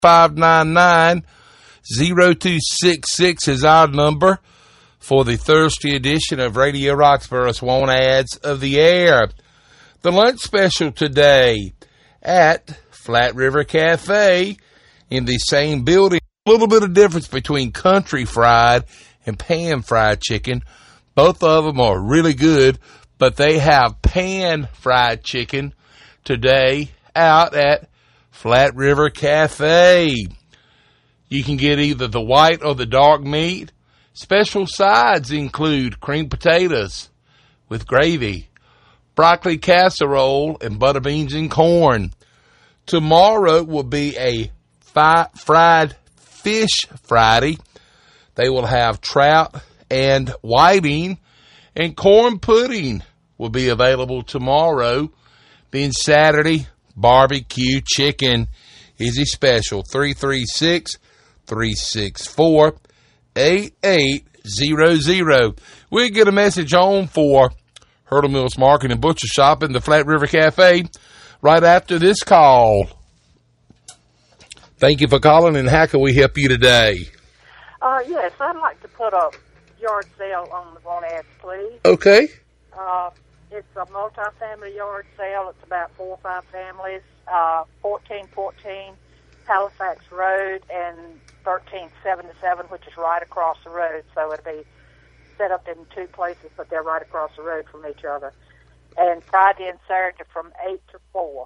599-0266 is our number for the Thursday edition of Radio Roxboro's Want Ads of the Air. The lunch special today at Flat River Cafe in the same building. A little bit of difference between country fried and pan fried chicken. Both of them are really good, but they have pan fried chicken today out at Flat River Cafe. You can get either the white or the dark meat. Special sides include creamed potatoes with gravy, broccoli casserole, and butter beans and corn. Tomorrow will be a fried fish Friday. They will have trout and whiting, and corn pudding will be available tomorrow. Then Saturday, barbecue chicken is a special. 336-364-8800. We'll get a message on for Hurdle Mills Market and Butcher Shop in the Flat River Cafe right after this call. Thank you for calling, and how can we help you today? Yes, I'd like to put a yard sale on the Want Ads, please. Okay. It's a multi-family yard sale. It's about 4 or 5 families. 1414 Halifax Road and 1377, which is right across the road. So it'll be set up in 2 places, but they're right across the road from each other. And Friday and Saturday from 8 to 4.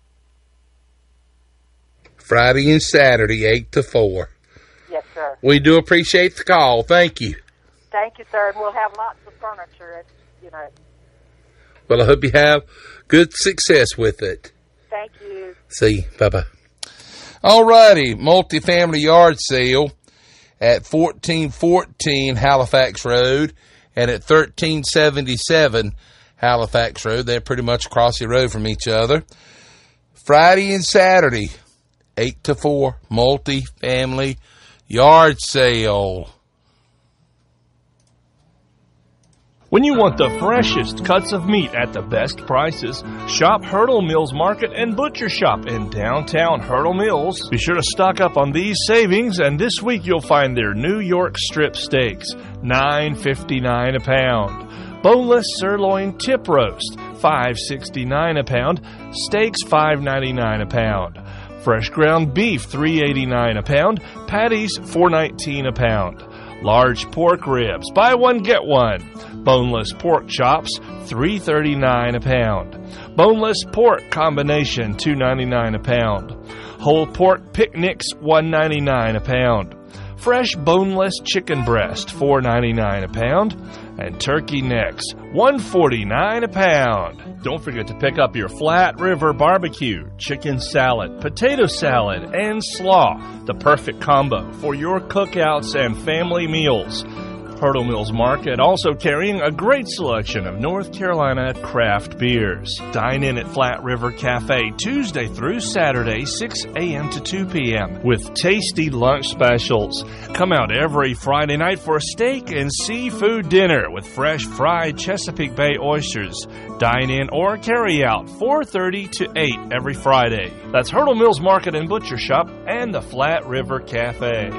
Friday and Saturday, 8 to 4. Yes, sir. We do appreciate the call. Thank you. Thank you, sir. And we'll have lots of furniture, Well, I hope you have good success with it. Thank you. See you. Bye-bye. All righty. Multifamily yard sale at 1414 Halifax Road and at 1377 Halifax Road. They're pretty much across the road from each other. Friday and Saturday, 8 to 4, multifamily yard sale. When you want the freshest cuts of meat at the best prices, shop Hurdle Mills Market and Butcher Shop in downtown Hurdle Mills. Be sure to stock up on these savings, and this week you'll find their New York strip steaks, $9.59 a pound. Boneless sirloin tip roast, $5.69 a pound. Steaks, $5.99 a pound. Fresh ground beef, $3.89 a pound. Patties, $4.19 a pound. Large pork ribs, buy one, get one. Boneless pork chops, $3.39 a pound. Boneless pork combination, $2.99 a pound. Whole pork picnics, $1.99 a pound. Fresh boneless chicken breast, $4.99 a pound. And turkey necks, $1.49 a pound. Don't forget to pick up your Flat River barbecue, chicken salad, potato salad, and slaw, the perfect combo for your cookouts and family meals. Hurdle Mills Market also carrying a great selection of North Carolina craft beers. Dine in at Flat River Cafe Tuesday through Saturday, 6 a.m. to 2 p.m. with tasty lunch specials. Come out every Friday night for a steak and seafood dinner with fresh fried Chesapeake Bay oysters. Dine in or carry out 4:30 to 8 every Friday. That's Hurdle Mills Market and Butcher Shop and the Flat River Cafe.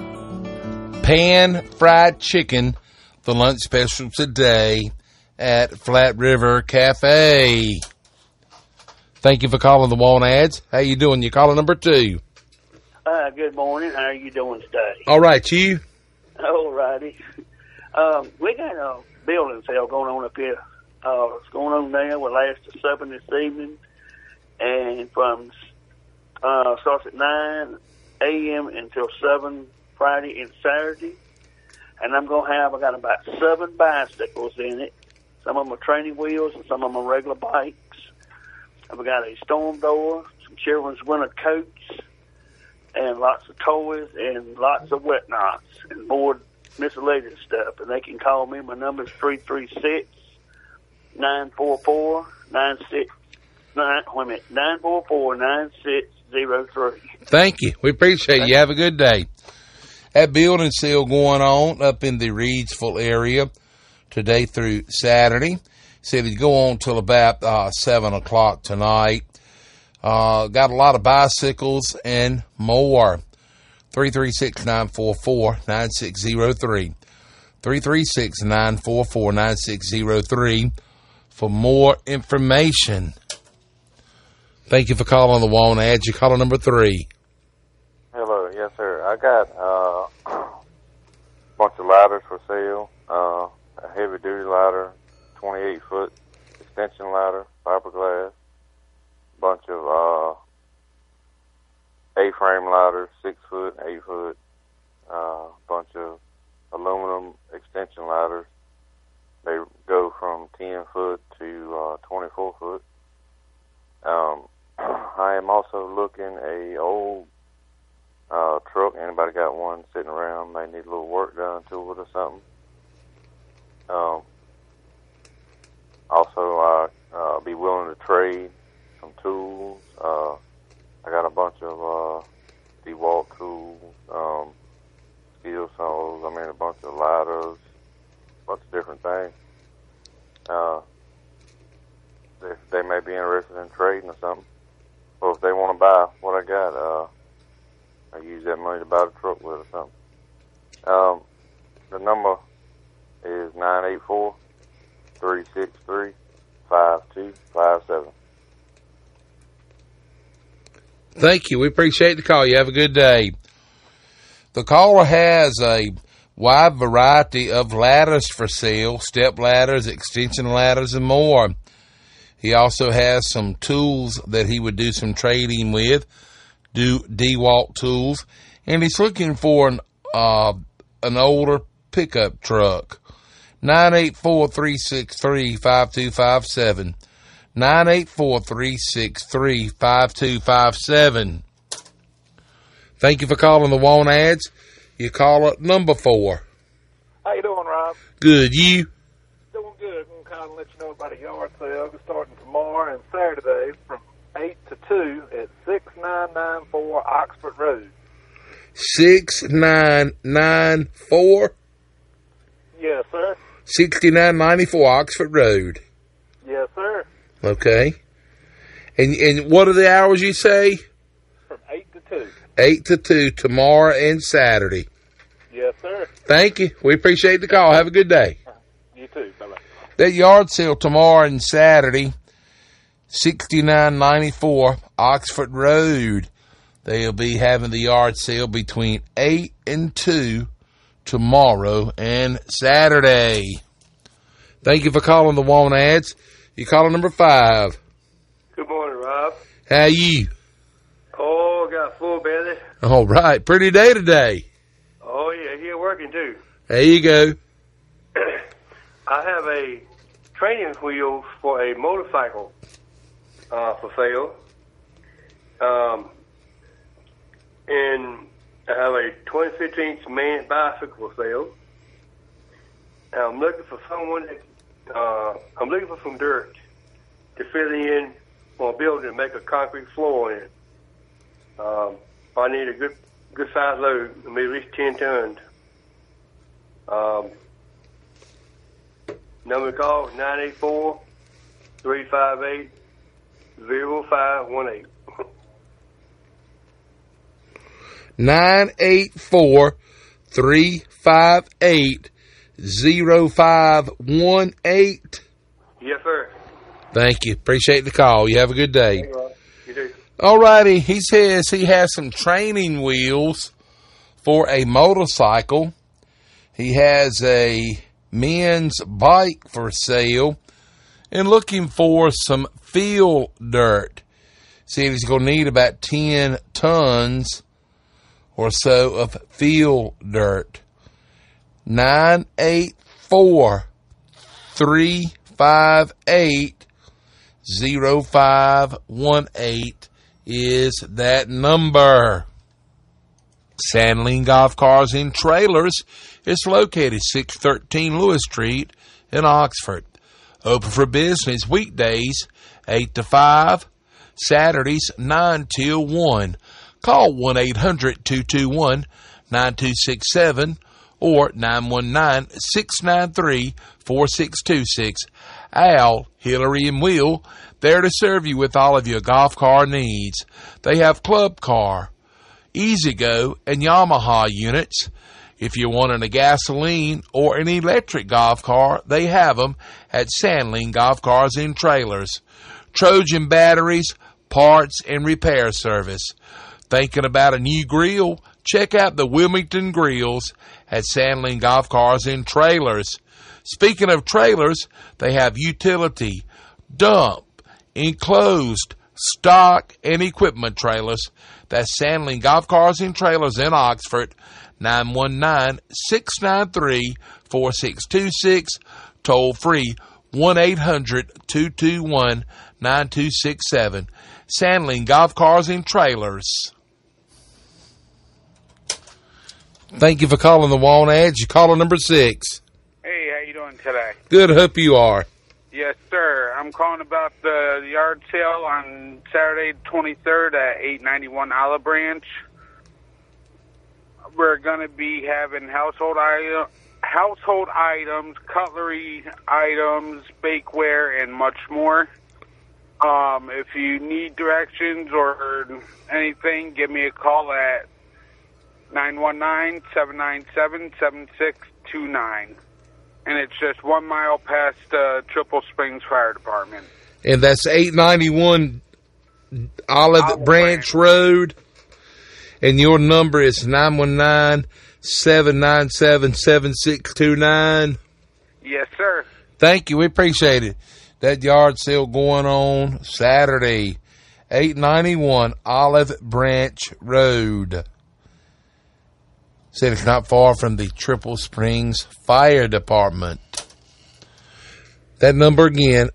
Pan fried chicken, the lunch special today at Flat River Cafe. Thank you for calling the Want Ads. How you doing? You calling number 2. Good morning. How are you doing today? All right, you? All righty. We got a building sale going on up here. It's going on now. We'll last to 7 this evening. And from starts at 9 a.m. until 7 Friday and Saturday. And I got about 7 bicycles in it. Some of them are training wheels and some of them are regular bikes. I've got a storm door, some children's winter coats, and lots of toys and lots of wet knots and more miscellaneous stuff. And they can call me. My number is 944-9603. Thank you. We appreciate it. You have a good day. That building sale going on up in the Reedsville area today through Saturday. Said it'd go on till about 7 o'clock tonight. Got a lot of bicycles and more. 336-944-9603. 336-944-9603 for more information. Thank you for calling the Want Ads. You're caller number 3. Hello, yes, sir. I got a bunch of ladders for sale. A heavy-duty ladder, 28-foot extension ladder, fiberglass. Bunch of A-frame ladders, 6-foot, 8-foot. Bunch of aluminum extension ladders. They go from 10-foot to 24-foot. I am also looking a old truck. Anybody got one sitting around? May need a little work done to it or something. Also, I'll be willing to trade some tools. I got a bunch of DeWalt tools, steel saws. I mean, a bunch of ladders, a bunch of different things. They may be interested in trading or something. Or if they want to buy what I got, I use that money to buy the truck with or something. The number is 984-363-5257. Thank you. We appreciate the call. You have a good day. The caller has a wide variety of ladders for sale, step ladders, extension ladders, and more. He also has some tools that he would do some trading with, do DeWalt tools, and he's looking for an older pickup truck. 984-363-5257. 984-363-5257. Thank you for calling the Want Ads. You call it number 4. How you doing, Rob? Good. You? Doing good. I'm going to kind of let you know about a yard sale starting tomorrow and Saturday from 8 to 2 at 6994 Oxford Road. 6994? Yes, sir. 6994 Oxford Road. Yes, sir. Okay. And what are the hours you say? From 8 to 2. 8 to 2 tomorrow and Saturday. Yes, sir. Thank you. We appreciate the call. Have a good day. You too. Bye-bye. That yard sale tomorrow and Saturday, 6994 Oxford Road. They'll be having the yard sale between 8 and 2 tomorrow and Saturday. Thank you for calling the Want Ads. You caller number 5. Good morning, Rob. How you? Oh, got a full belly. All right. Pretty day today. Oh, yeah, here working, too. There you go. I have a training wheel for a motorcycle for sale. And I have a 2015 man bicycle for sale. And I'm looking for someone that, I'm looking for some dirt to fill in on a building and make a concrete floor in it. I need a good size load, maybe at least 10 tons. Number to call 984-358-0518. 984-358-0518. Yes, sir. Thank you. Appreciate the call. You have a good day. You do. All righty. He says he has some training wheels for a motorcycle. He has a men's bike for sale and looking for some field dirt. See, he's going to need about 10 tons or so of field dirt. 984-358-0518 is that number. Sandling Golf Cars and Trailers is located 613 Lewis Street in Oxford. Open for business weekdays 8 to 5, Saturdays 9 till 1. Call 1-800-221-9267 or 919-693-4626. Al, Hillary, and Will there to serve you with all of your golf car needs. They have Club Car, E-Z-GO, and Yamaha units. If you're wanting a gasoline or an electric golf car, they have them at Sandling Golf Cars and Trailers. Trojan batteries, parts, and repair service. Thinking about a new grill? Check out the Wilmington Grills at Sandling Golf Cars and Trailers. Speaking of trailers, they have utility, dump, enclosed, stock, and equipment trailers. That's Sandling Golf Cars and Trailers in Oxford, 919-693-4626, toll free 1-800-221-9267. Sandling Golf Cars and Trailers. Thank you for calling the Want Ads. You're caller number 6. Hey, how you doing today? Good, hope you are. Yes, sir. I'm calling about the yard sale on Saturday 23rd at 891 Olive Branch. We're going to be having household items, cutlery items, bakeware, and much more. If you need directions or anything, give me a call at 919-797-7629. And it's just 1 mile past Triple Springs Fire Department. And that's 891 Olive Branch Road. And your number is 919-797-7629. Yes, sir. Thank you. We appreciate it. That yard sale going on Saturday, 891 Olive Branch Road. Said it's not far from the Triple Springs Fire Department. That number again,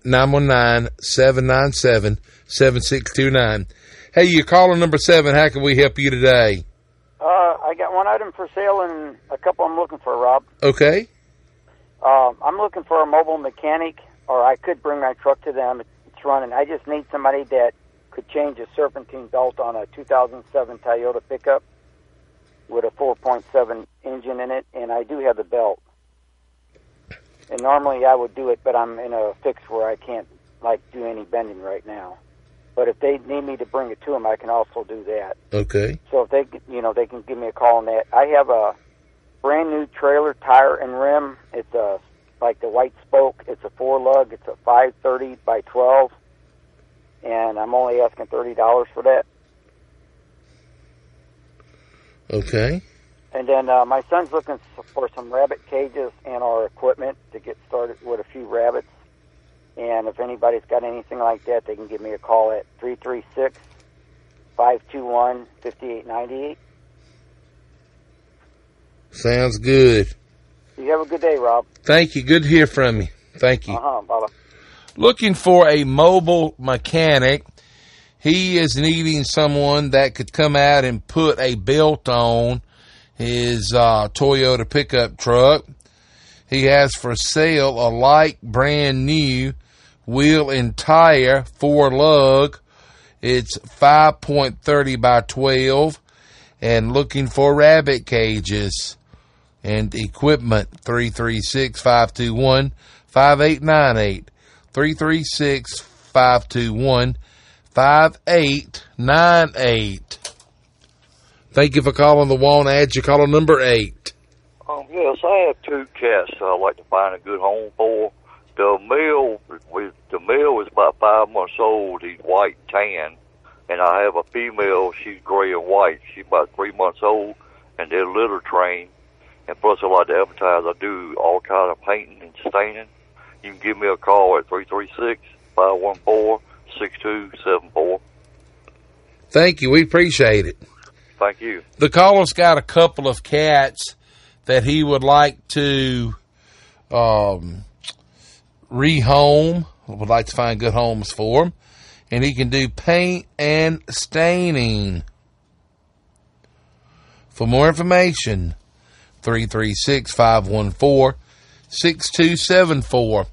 919-797-7629. Hey, you're caller number 7. How can we help you today? I got one item for sale and a couple I'm looking for, Rob. Okay. I'm looking for a mobile mechanic, or I could bring my truck to them. It's running. I just need somebody that could change a serpentine belt on a 2007 Toyota pickup with a 4.7 engine in it, and I do have the belt. And normally I would do it, but I'm in a fix where I can't do any bending right now. But if they need me to bring it to them, I can also do that. Okay. So if they can give me a call on that. I have a brand new trailer tire and rim. It's like the white spoke. It's a 4-lug. It's a 530 by 12, and I'm only asking $30 for that. Okay. And then my son's looking for some rabbit cages and our equipment to get started with a few rabbits. And if anybody's got anything like that, they can give me a call at 336-521-5898. Sounds good. You have a good day, Rob. Thank you. Good to hear from you. Thank you. Bye-bye. Looking for a mobile mechanic. He is needing someone that could come out and put a belt on his Toyota pickup truck. He has for sale a light brand new wheel and tire 4-lug. It's 5.30 by 12, and looking for rabbit cages and equipment. 336-521-5898. 336-521-5898. Thank you for calling the Want Ads. You're caller number 8. Yes, I have 2 cats I'd like to find a good home for. The male is about 5 months old. He's white tan. And I have a female, she's gray and white. She's about 3 months old, and they're litter trained. And plus, I like to advertise. I do all kind of painting and staining. You can give me a call at 336-514-6274. Thank you. We appreciate it. Thank you. The caller's got a couple of cats that he would like to rehome, would like to find good homes for them. And he can do paint and staining. For more information, 336-514-6274.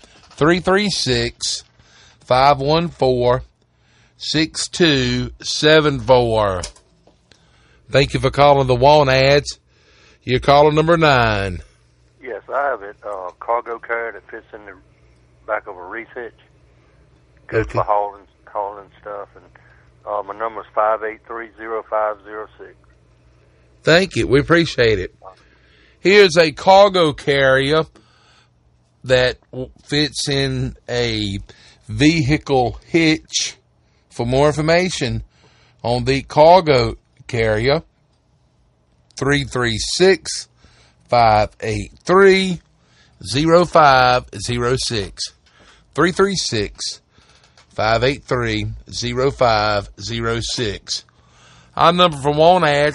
336-514-6274. Thank you for calling the Want Ads. You're caller number 9. Yes, I have a cargo carrier that fits in the back of a reach hitch. good Okay. for hauling stuff. And my number is 583-0506. Thank you. We appreciate it. Here's a cargo carrier that fits in a vehicle hitch. For more information on the cargo carrier, 336-583-0506. 336-583-0506. Our number for Want Ads,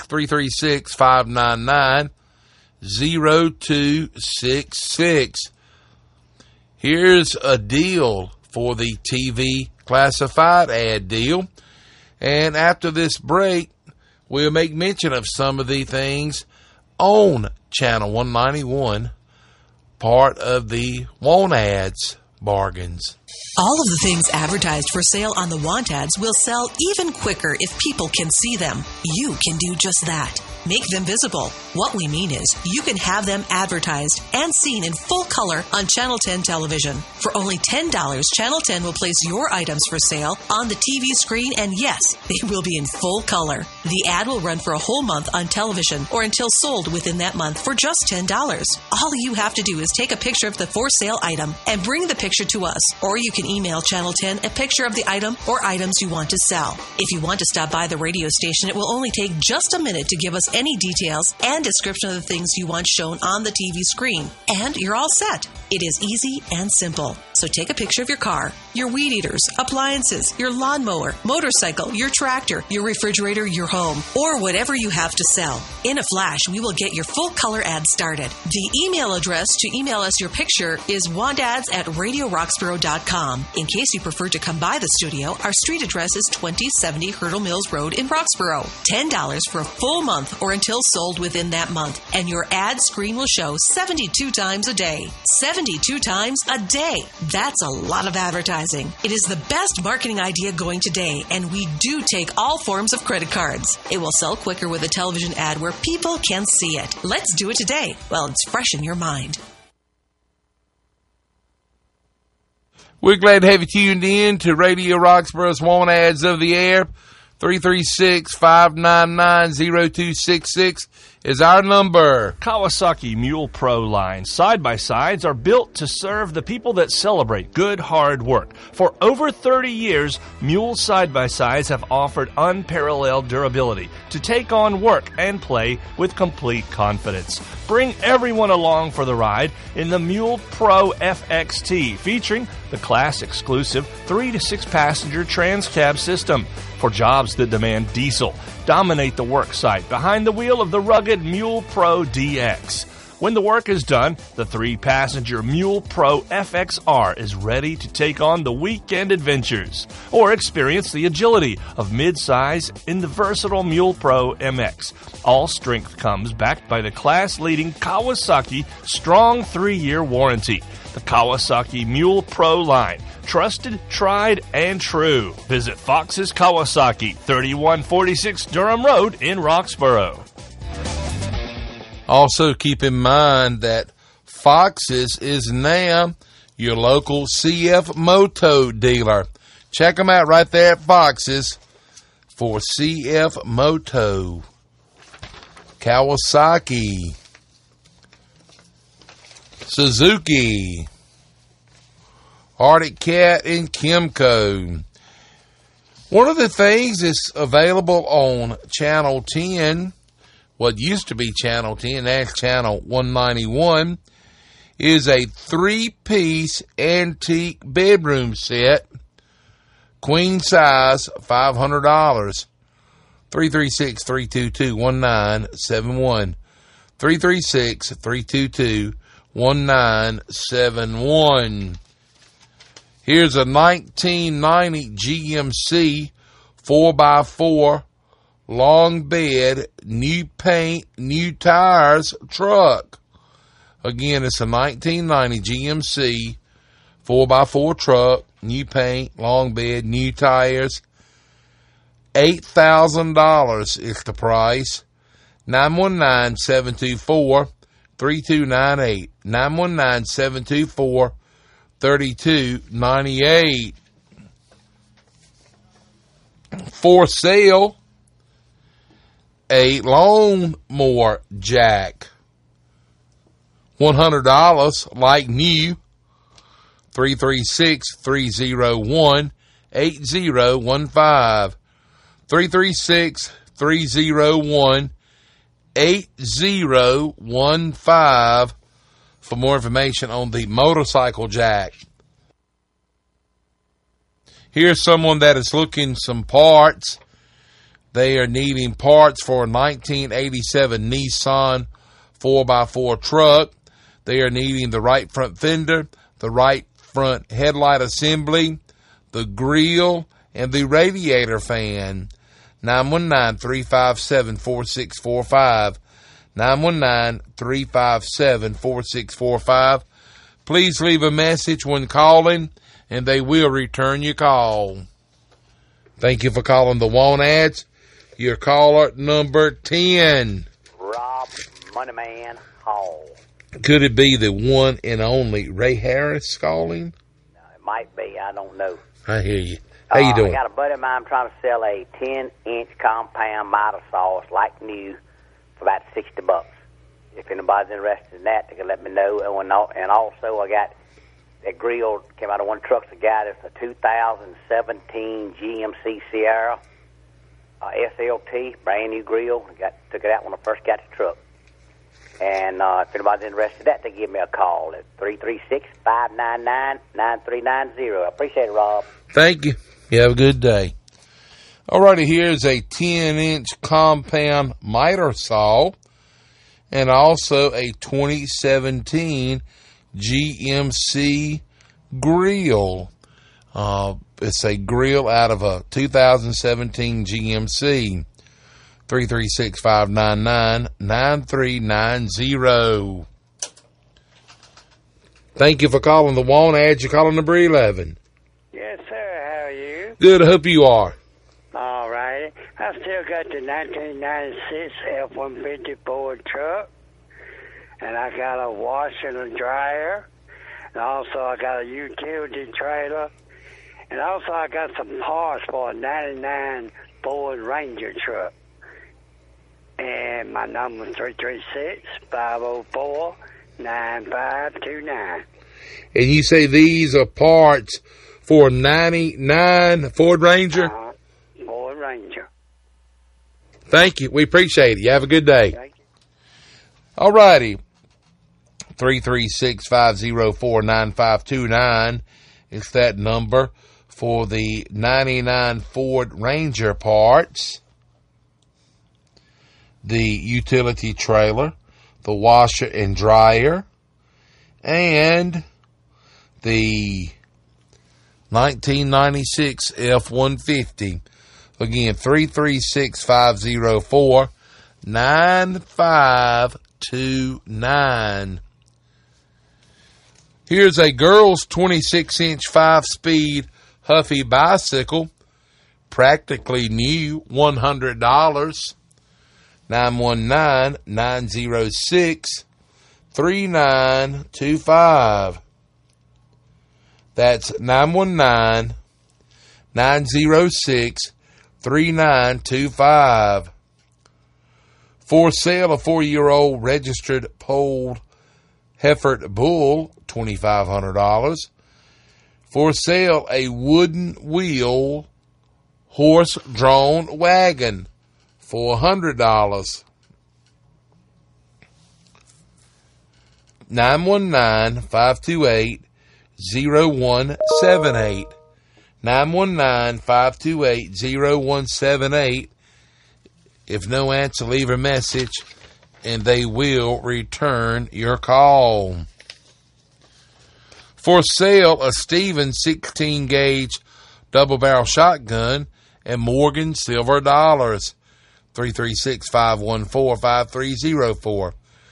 336-599-0266. Here's a deal for the TV classified ad deal. And after this break, we'll make mention of some of the things on Channel 191, part of the Want Ads bargains. All of the things advertised for sale on the Want Ads will sell even quicker if people can see them. You can do just that. Make them visible. What we mean is you can have them advertised and seen in full color on Channel 10 television. For only $10, Channel 10 will place your items for sale on the TV screen, and yes, they will be in full color. The ad will run for a whole month on television or until sold within that month for just $10. All you have to do is take a picture of the for sale item and bring the picture to us, or you can email Channel 10 a picture of the item or items you want to sell. If you want to stop by the radio station, it will only take just a minute to give us any details and description of the things you want shown on the TV screen, and you're all set. It is easy and simple. So take a picture of your car, your weed eaters, appliances, your lawnmower, motorcycle, your tractor, your refrigerator, your home, or whatever you have to sell. In a flash, we will get your full color ad started. The email address to email us your picture is wantads@radioroxboro.com. In case you prefer to come by the studio, our street address is 2070 Hurdle Mills Road in Roxboro. $10 for a full month or until sold within that month, and your ad screen will show 72 times a day. 72 times a day. That's a lot of advertising. It is the best marketing idea going today, and we do take all forms of credit cards. It will sell quicker with a television ad where people can see it. Let's do it today while it's fresh in your mind. We're glad to have you tuned in to Radio Roxboro's Want Ads of the Air. 336-599-0266 is our number. Kawasaki Mule Pro line side-by-sides are built to serve the people that celebrate good, hard work. For over 30 years, Mule side-by-sides have offered unparalleled durability to take on work and play with complete confidence. Bring everyone along for the ride in the Mule Pro FXT, featuring the class-exclusive 3 to 6 passenger trans-cab system. For jobs that demand diesel, dominate the work site behind the wheel of the rugged Mule Pro DX. When the work is done, the 3-passenger Mule Pro FXR is ready to take on the weekend adventures, or experience the agility of midsize in the versatile Mule Pro MX. All strength comes backed by the class-leading Kawasaki strong 3-year warranty. The Kawasaki Mule Pro line. Trusted, tried, and true. Visit Fox's Kawasaki, 3146 Durham Road in Roxboro. Also, keep in mind that Fox's is now your local CF Moto dealer. Check them out right there at Fox's for CF Moto. Kawasaki. Suzuki. Arctic Cat and Kimco. One of the things that's available on Channel 10, what used to be Channel 10, that's Channel 191, is a 3-piece antique bedroom set, queen size, $500. 336-322-1971. 336-322-1971. Here's a 1990 GMC 4x4 long bed, new paint, new tires truck. Again, it's a 1990 GMC 4x4 truck, new paint, long bed, new tires. $8,000 is the price. 919-724-3298. 919-724-3298. For sale, a lawnmower jack. $100 like new. 336-301-8015. 336-301-8015 for more information on the motorcycle jack. Here's someone that is looking some parts. They are needing parts for a 1987 Nissan 4x4 truck. They are needing the right front fender, the right front headlight assembly, the grill, and the radiator fan. 919-357-4645. 919-357-4645. Please leave a message when calling, and they will return your call. Thank you for calling the Want Ads. Your caller number 10. Rob Moneyman Hall. Could it be the one and only Ray Harris calling? It might be. I don't know. I hear you. How you doing? I got a buddy of mine trying to sell a 10-inch compound miter saw, like new, for about $60. If anybody's interested in that, they can let me know. And also, I got that grill came out of one truck. The guy that's a 2017 GMC Sierra SLT, brand new grill. Took it out when I first got the truck. And if anybody's interested in that, they give me a call at 336-599-9390. I appreciate it, Rob. Thank you. You have a good day. All righty, here's a 10-inch compound miter saw and also a 2017 GMC grill. It's a grill out of a 2017 GMC. 336-599-9390. Thank you for calling the Want Ads. You're calling number 11. Yes, sir. How are you? Good. I hope you are. All right. I still got the 1996 F-150 Ford truck, and I got a washer and a dryer, and also I got a utility trailer, and also I got some parts for a 99 Ford Ranger truck. And my number is 336-504-9529. And you say these are parts for 99 Ford Ranger? Ford Ranger. Thank you. We appreciate it. You have a good day. Thank you. All righty. 336-504-9529 is that number for the 99 Ford Ranger parts. The utility trailer, the washer and dryer, and the 1996 F-150. Again, 336-504-9529. Here's a girl's 26-inch 5-speed Huffy bicycle, practically new, $100. 919-906-3925. That's 919-906-3925. For sale, a 4-year-old registered polled Hereford bull, $2,500. For sale, a wooden wheel horse-drawn wagon, $400. 919-528-0178. 919-528-0178. If no answer, leave a message, and they will return your call. For sale, a Stevens 16-gauge double-barrel shotgun and Morgan silver dollars. 336-514-5304.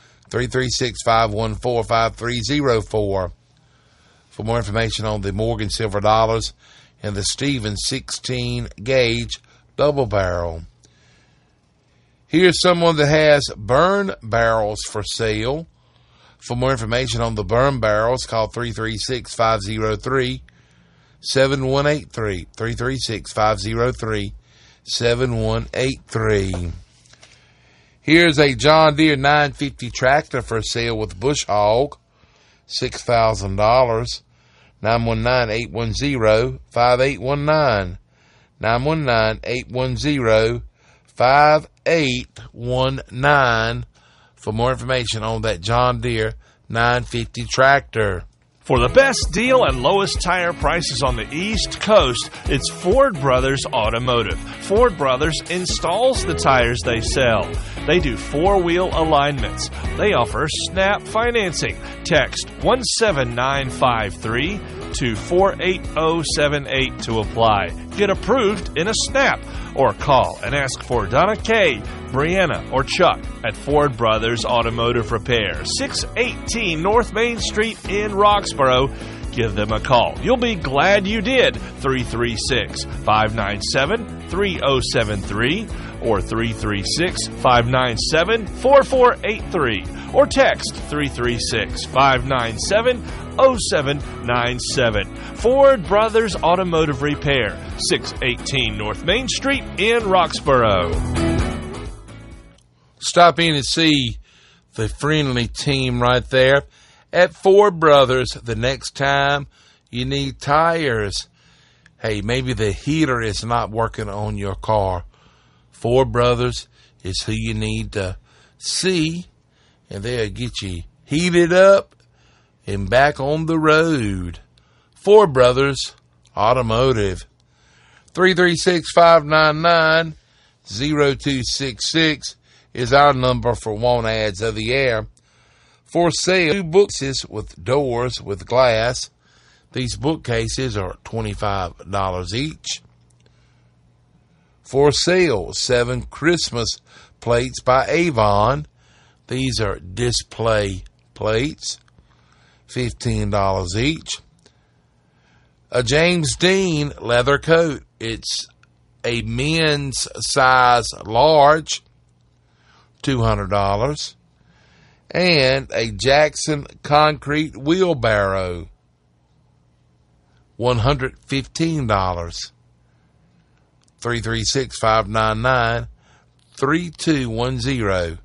336-514-5304. For more information on the Morgan silver dollars and the Stevens 16-gauge double barrel. Here's someone that has burn barrels for sale. For more information on the burn barrels, call 336-503-7183. 919-413-7183. Here's a John Deere 950 tractor for sale with bush hog, $6,000. 919-810-5819. 919-810-5819 for more information on that John Deere 950 tractor. For the best deal and lowest tire prices on the East Coast, it's Ford Brothers Automotive. Ford Brothers installs the tires they sell. They do four-wheel alignments. They offer SNAP financing. Text 17953 to 48078 to apply. Get approved in a snap, or call and ask for Donna Kay, Brianna, or Chuck at Ford Brothers Automotive Repair, 618 North Main Street in Roxborough. Give them a call. You'll be glad you did. 336-597-3073 or 336-597-4483 or text 336-597-0797. Ford Brothers Automotive Repair, 618 North Main Street in Roxborough. Stop in and see the friendly team right there at Ford Brothers the next time you need tires. Hey, maybe the heater is not working on your car. Ford Brothers is who you need to see, and they'll get you heated up and back on the road. Ford Brothers Automotive. 336-599-0266 is our number for Want Ads of the Air. For sale, 2 bookcases with doors with glass. These bookcases are $25 each. For sale, 7 Christmas plates by Avon. These are display plates, $15 each. A James Dean leather coat. It's a men's size large, $200. And a Jackson concrete wheelbarrow, $115. 336-599-3210.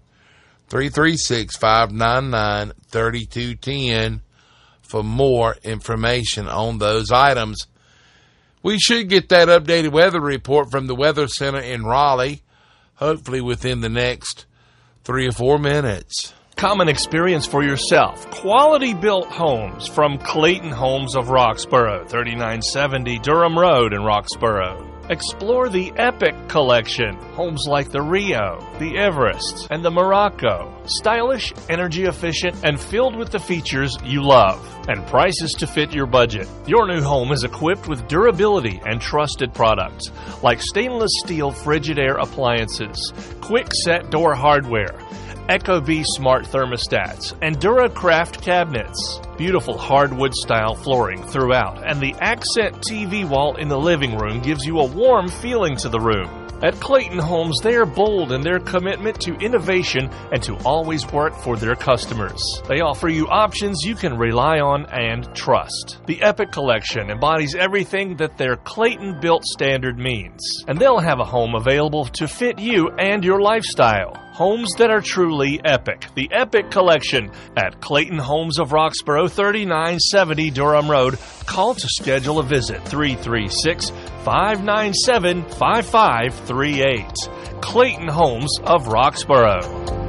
336-599-3210 for more information on those items. We should get that updated weather report from the Weather Center in Raleigh, hopefully within the next 3 or 4 minutes. Come and experience for yourself quality built homes from Clayton Homes of Roxborough, 3970 Durham Road in Roxborough. Explore the Epic Collection, homes like the Rio, the Everest, and the Morocco. Stylish, energy efficient, and filled with the features you love, and prices to fit your budget. Your new home is equipped with durability and trusted products, like stainless steel Frigidaire appliances, quick set door hardware, Ecobee smart thermostats, and DuraCraft cabinets. Beautiful hardwood style flooring throughout, and the accent TV wall in the living room gives you a warm feeling to the room. At Clayton Homes, they are bold in their commitment to innovation and to always work for their customers. They offer you options you can rely on and trust. The Epic Collection embodies everything that their Clayton-built standard means, and they'll have a home available to fit you and your lifestyle. Homes that are truly epic. The Epic Collection at Clayton Homes of Roxborough, 3970 Durham Road. Call to schedule a visit, 336-597-5538. Clayton Homes of Roxborough.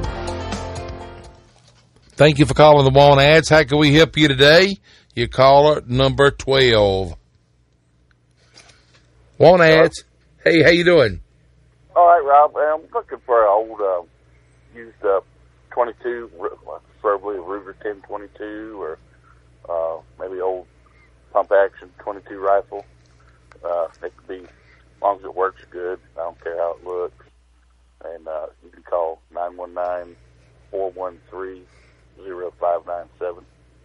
Thank you for calling the Want Ads. How can we help you today? Your caller number 12. Want Ads. Hey, how you doing? All right, Rob. I'm looking for an old used 22, preferably a Ruger 1022 or maybe old pump action 22 rifle. It could be, as long as it works good. I don't care how it looks. And you can call 919-413-0597.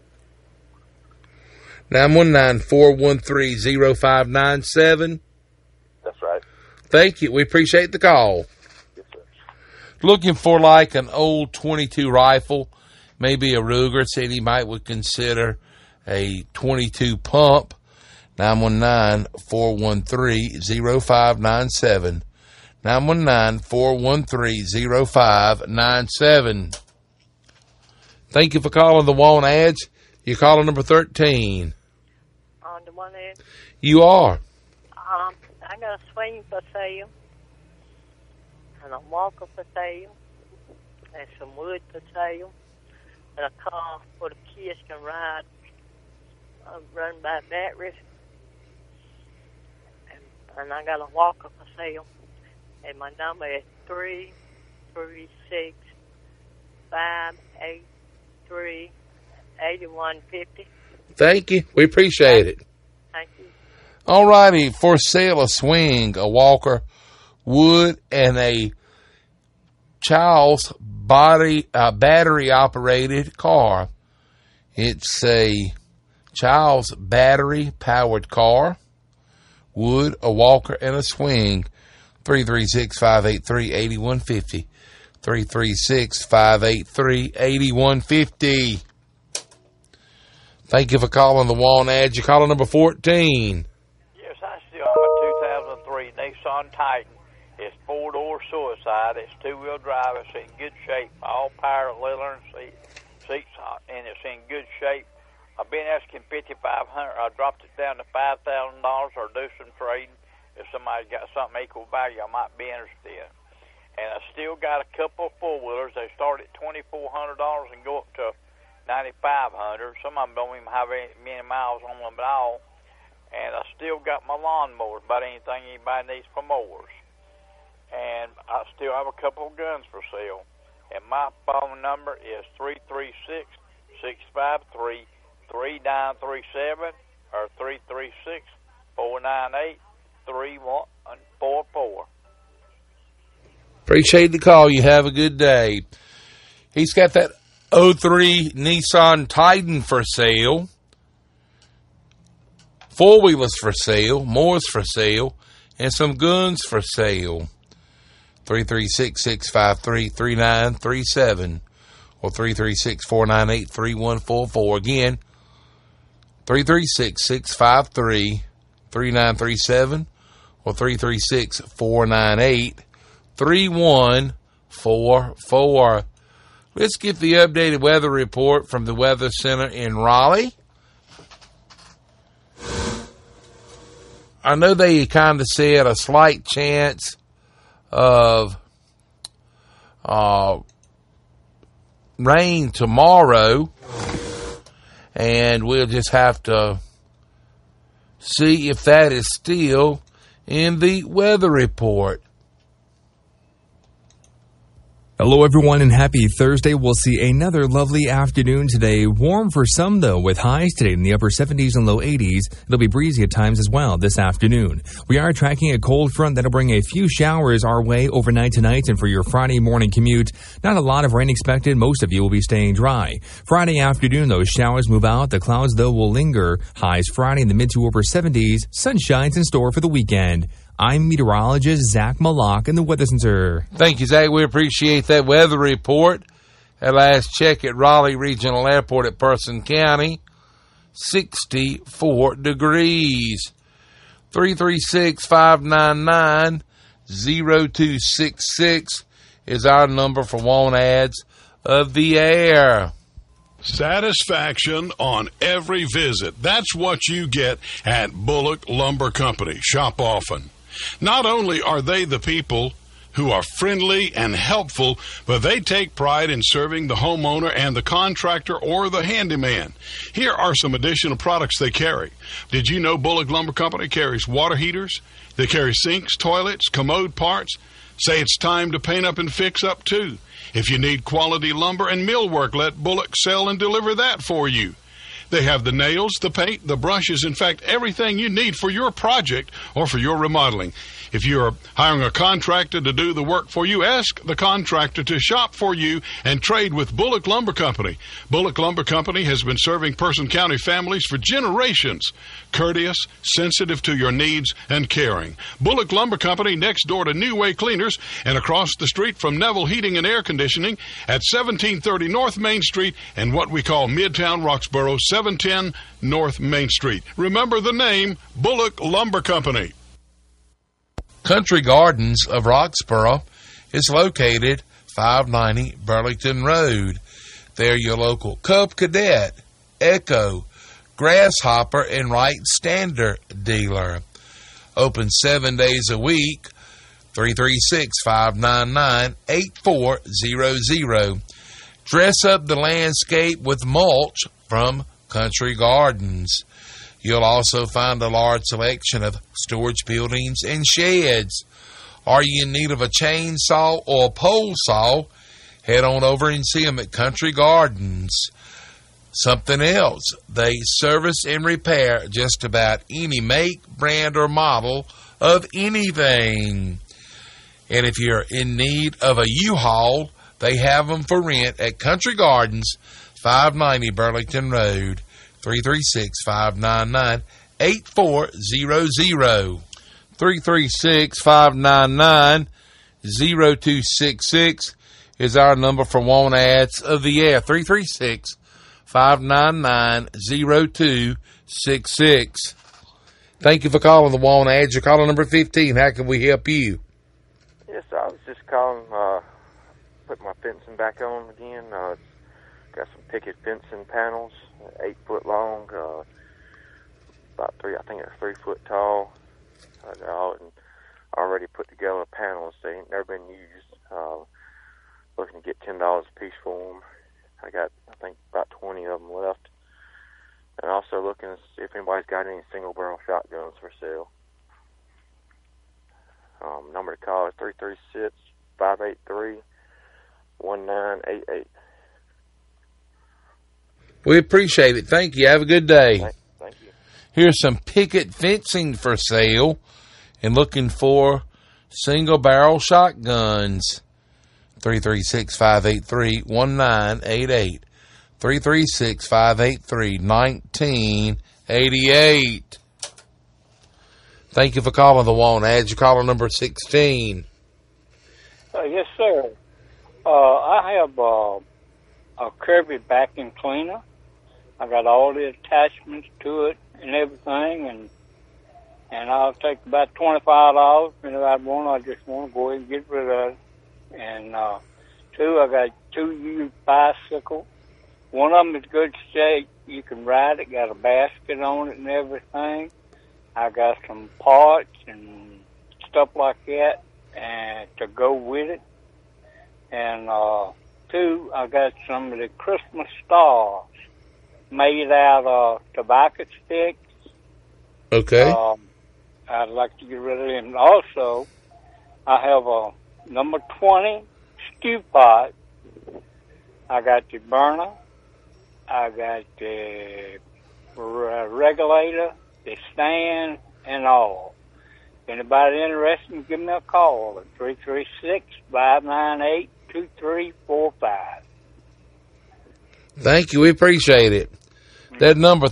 919-413-0597. That's right. Thank you. We appreciate the call. Yes, sir. Looking for like an old 22 rifle, maybe a Ruger. Said he might would consider a 22 pump. 919-413-0597. 919-413-0597. Thank you for calling the Want Ads. You're calling number 13. On the one end. You are. I got a swing for sale, and a walker for sale, and some wood for sale, and a car where the kids can ride, run by batteries. And I got a walker for sale, and my number is 336-583-8150. Thank you. We appreciate it. Thank you. All righty. For sale, a swing, a walker, wood, and a child's battery-operated car. It's a child's battery-powered car, wood, a walker, and a swing. 336-583-8150. 336-583-8150. Thank you for calling the Want Ads. You're calling number 14. Yes, I still have a 2003 Nissan Titan. It's four-door suicide. It's two-wheel drive. It's in good shape. All power, leather, and seats, and it's in good shape. I've been asking $5,500. I dropped it down to $5,000 or do some trading. If somebody's got something equal value, I might be interested in. And I still got a couple of four-wheelers. They start at $2,400 and go up to $9,500. Some of them don't even have many miles on them at all. And I still got my lawnmowers, about anything anybody needs for mowers. And I still have a couple of guns for sale. And my phone number is 336-653-3937 or 336-498-3144. Appreciate the call. You have a good day. He's got that 03 Nissan Titan for sale. Four-wheelers for sale. Mowers for sale. And some guns for sale. 336-653-3937 or 336-498-3144. Again, 336-653-3937 or 336-498-3144. Let's get the updated weather report from the Weather Center in Raleigh. I know they kind of said a slight chance of rain tomorrow, and we'll just have to see if that is still in the weather report. Hello, everyone, and happy Thursday. We'll see another lovely afternoon today. Warm for some, though, with highs today in the upper 70s and low 80s. It'll be breezy at times as well this afternoon. We are tracking a cold front that'll bring a few showers our way overnight tonight, and for your Friday morning commute, not a lot of rain expected. Most of you will be staying dry. Friday afternoon, those showers move out. The clouds, though, will linger. Highs Friday in the mid to upper 70s. Sunshine's in store for the weekend. I'm meteorologist Zach Malak in the Weather Center. Thank you, Zach. We appreciate that weather report. At last check at Raleigh Regional Airport at Person County, 64 degrees. 336-599-0266 is our number for Want Ads of the Air. Satisfaction on every visit. That's what you get at Bullock Lumber Company. Shop often. Not only are they the people who are friendly and helpful, but they take pride in serving the homeowner and the contractor or the handyman. Here are some additional products they carry. Did you know Bullock Lumber Company carries water heaters? They carry sinks, toilets, commode parts. Say it's time to paint up and fix up too. If you need quality lumber and millwork, let Bullock sell and deliver that for you. They have the nails, the paint, the brushes, in fact, everything you need for your project or for your remodeling. If you are hiring a contractor to do the work for you, ask the contractor to shop for you and trade with Bullock Lumber Company. Bullock Lumber Company has been serving Person County families for generations. Courteous, sensitive to your needs, and caring. Bullock Lumber Company next door to New Way Cleaners and across the street from Neville Heating and Air Conditioning at 1730 North Main Street and what we call Midtown Roxborough, 710 North Main Street. Remember the name, Bullock Lumber Company. Country Gardens of Roxboro is located 590 Burlington Road. They're your local Cub Cadet, Echo, Grasshopper, and Wright Standard dealer. Open 7 days a week, 336-599-8400. Dress up the landscape with mulch from Country Gardens. You'll also find a large selection of storage buildings and sheds. Are you in need of a chainsaw or a pole saw? Head on over and see them at Country Gardens. Something else, they service and repair just about any make, brand, or model of anything. And if you're in need of a U-Haul, they have them for rent at Country Gardens, 590 Burlington Road, 336-599-8400. 336-599-0266 is our number for Want Ads of the Air. 336-599-0266. Thank you for calling the Want Ads. You're calling number 15. How can we help you? Yes, I was just calling, put my fencing back on again. Got some picket fencing panels, 8 foot long, about 3 foot tall. And already put together panels. They ain't never been used. Looking to get $10 a piece for them. I got, about 20 of them left. And also looking to see if anybody's got any single barrel shotguns for sale. Number to call is 336-583-1988. We appreciate it. Thank you. Have a good day. Thank you. Here's some picket fencing for sale and looking for single barrel shotguns. 336-583-1988. 336-583-1988. Thank you for calling the Want Ads. You're calling number 16. Yes, sir. I have a Kirby vacuum cleaner. I got all the attachments to it and everything, and I'll take about $25. And if I want, I just want to go ahead and get rid of it. And I got 2 used bicycles. One of them is good shape. You can ride it. Got a basket on it and everything. I got some parts and stuff like that and to go with it. And 2, I got some of the Christmas stars made out of tobacco sticks. Okay. I'd like to get rid of them. Also, I have a number 20 stew pot. I got the burner. I got the regulator, the stand, and all. Anybody interested, give me a call at 336-598-2345. Thank you. We appreciate it. That number,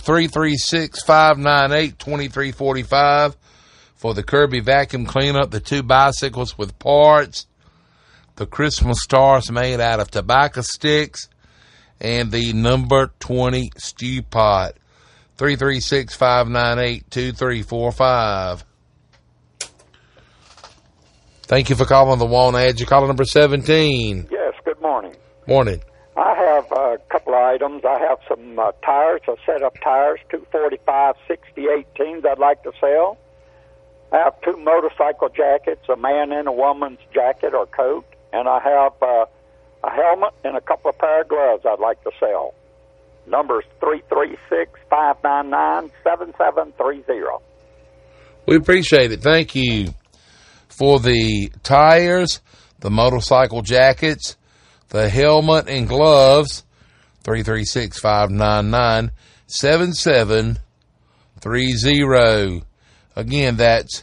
336-598-2345 for the Kirby vacuum cleanup, the 2 bicycles with parts, the Christmas stars made out of tobacco sticks, and the number 20 stew pot. 336-598-2345. Thank you for calling the Want Ads. You're calling number 17. Yes, good morning. Morning. I have a couple of items. I have some tires, a set of tires, 245 60/18s I'd like to sell. I have 2 motorcycle jackets, a man and a woman's jacket or coat, and I have a helmet and a couple of pair of gloves I'd like to sell. Number's 336-599-7730. We appreciate it. Thank you. For the tires, the motorcycle jackets, the helmet and gloves, 336-599-7730. Again, that's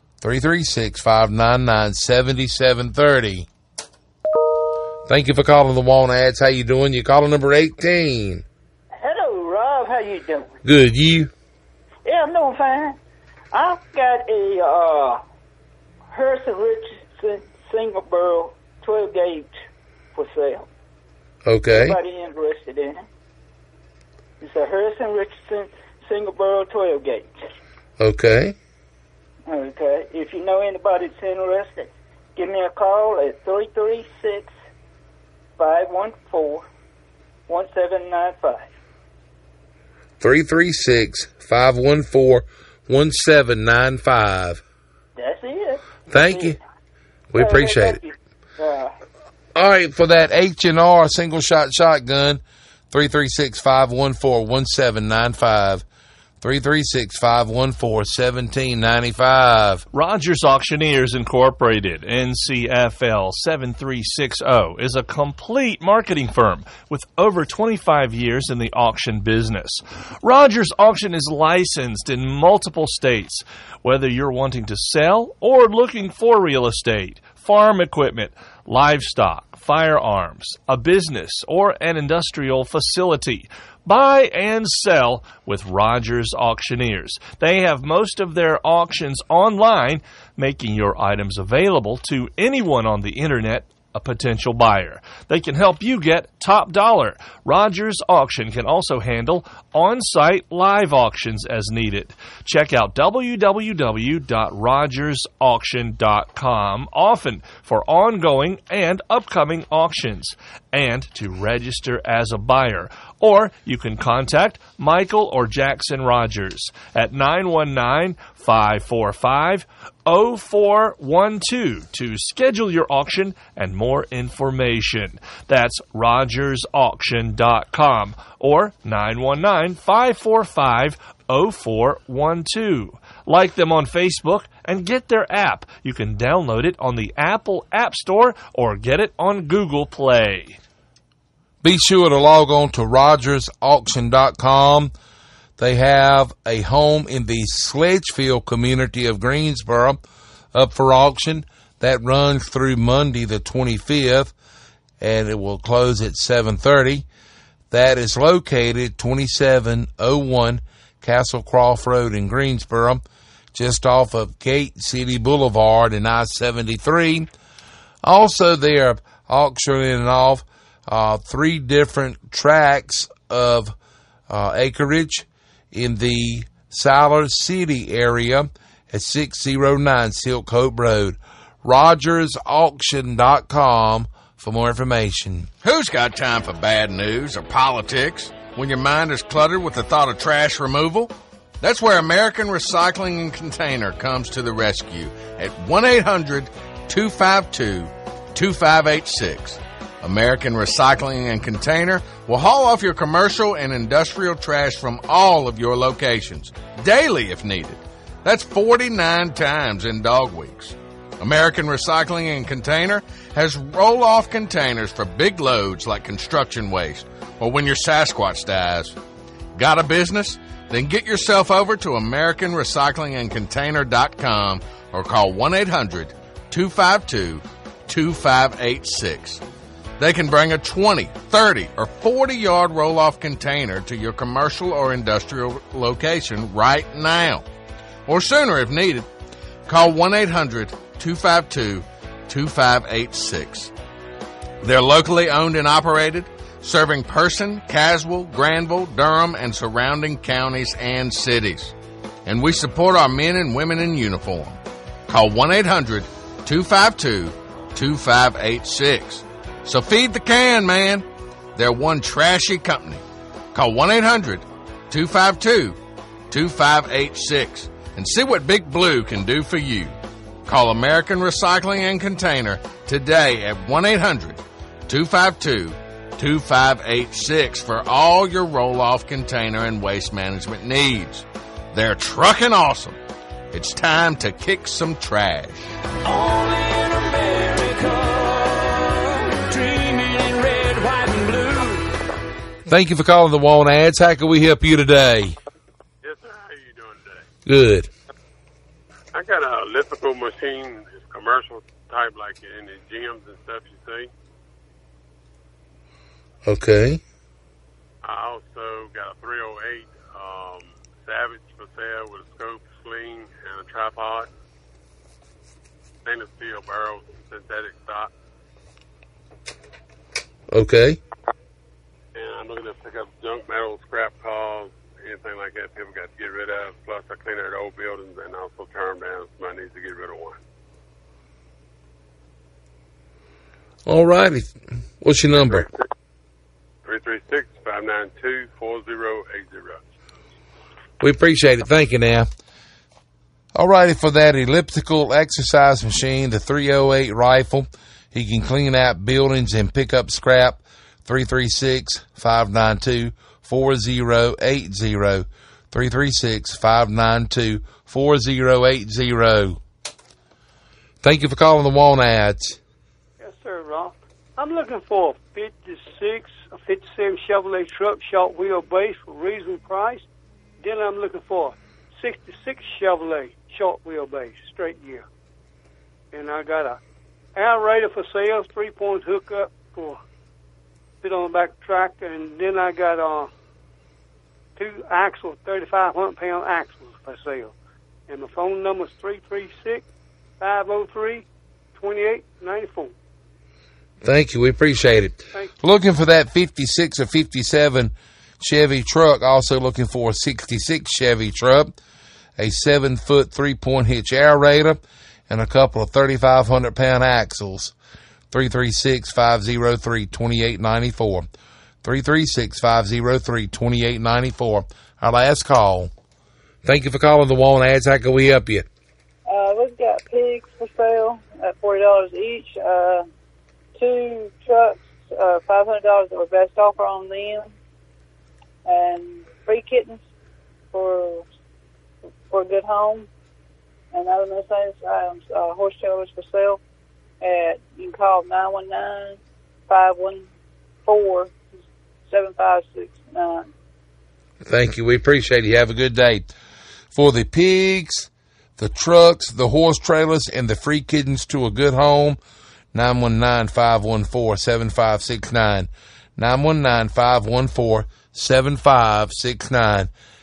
336-599-7730. Thank you for calling the Want Ads. How you doing? You're calling number 18. Hello, Rob. How you doing? Good. You? Yeah, I'm doing fine. I've got a Harrison Richardson single barrel 12 gauge for sale. Okay. Anybody interested in it? It's a Harrison Richardson single barrel 12 gauge. Okay. Okay. If you know anybody that's interested, give me a call at 336-514-1795. 336-514-1795. That's it. Thank you. We appreciate it. All right, for that H&R single-shot shotgun, 336-514-1795. 336-514-1795. Rogers Auctioneers Incorporated, NCFL 7360, is a complete marketing firm with over 25 years in the auction business. Rogers Auction is licensed in multiple states. Whether you're wanting to sell or looking for real estate, farm equipment, livestock, firearms, a business, or an industrial facility, buy and sell with Rogers Auctioneers. They have most of their auctions online, making your items available to anyone on the internet, a potential buyer. They can help you get top dollar. Rogers Auction can also handle on-site live auctions as needed. Check out www.rogersauction.com often for ongoing and upcoming auctions and to register as a buyer. Or you can contact Michael or Jackson Rogers at 919-545-0412 to schedule your auction and more information. That's rogersauction.com or 919-545-0412. Like them on Facebook and get their app. You can download it on the Apple App Store or get it on Google Play. Be sure to log on to rogersauction.com. They have a home in the Sledgefield community of Greensboro up for auction. That runs through Monday the 25th, and it will close at 7:30. That is located 2701 Castle Croft Road in Greensboro, just off of Gate City Boulevard and I-73. Also, they are auctioning off 3 different tracts of acreage in the Siler City area at 609 Silk Hope Road. RogersAuction.com for more information. Who's got time for bad news or politics when your mind is cluttered with the thought of trash removal? That's where American Recycling and Container comes to the rescue at 1-800-252-2586. American Recycling and Container will haul off your commercial and industrial trash from all of your locations, daily if needed. That's 49 times in dog weeks. American Recycling and Container has roll-off containers for big loads like construction waste or when your Sasquatch dies. Got a business? Then get yourself over to AmericanRecyclingAndContainer.com or call 1-800-252-2586. They can bring a 20, 30, or 40-yard roll-off container to your commercial or industrial location right now, or sooner if needed. Call 1-800-252-2586. They're locally owned and operated, serving Person, Caswell, Granville, Durham, and surrounding counties and cities. And we support our men and women in uniform. Call 1-800-252-2586. So feed the can, man. They're one trashy company. Call 1-800-252-2586 and see what Big Blue can do for you. Call American Recycling and Container today at 1-800-252-2586 for all your roll-off container and waste management needs. They're trucking awesome. It's time to kick some trash. Only in America. Thank you for calling the Want Ads. How can we help you today? Yes, sir. How are you doing today? Good. I got an elliptical machine, it's commercial type, like in the gyms and stuff you see. Okay. I also got a 308 Savage for sale with a scope, sling, and a tripod. Stainless steel barrels, synthetic stock. Okay. And I'm looking to pick up junk metal, scrap cars, anything like that people got to get rid of. Plus, I clean out old buildings and also tear them down. Somebody needs to get rid of one. All righty. What's your number? 336-592-4080. We appreciate it. Thank you now. All righty, for that elliptical exercise machine, the 308 rifle, he can clean out buildings and pick up scrap. 336-592-4080. 336-592-4080. Thank you for calling the Want Ads. Yes, sir, Ron. I'm looking for a 57 Chevrolet truck, short wheelbase for reasonable price. Then I'm looking for a 66 Chevrolet short wheelbase, straight gear. And I got a aerator for sale, 3-point hookup for fit on the back of the tractor. And then I got 2 axle, 3,500-pound axles for sale. And my phone number is 336-503-2894. Thank you. We appreciate it. Looking for that 56 or 57 Chevy truck. Also looking for a 66 Chevy truck, a 7-foot 3-point hitch aerator, and a couple of 3,500-pound axles. 336-503-2894. 336-503-2894. Our last call. Thank you for calling the Want Ads. How can we help you? We've got pigs for sale at $40 each. 2 trucks, $500 that were best offer on them, and 3 kittens for a good home. And other miscellaneous items, horse trailers for sale. You can call 919-514-7569. Thank you. We appreciate it. You have a good day. For the pigs, the trucks, the horse trailers, and the free kittens to a good home, 919-514-7569. 919-514-7569.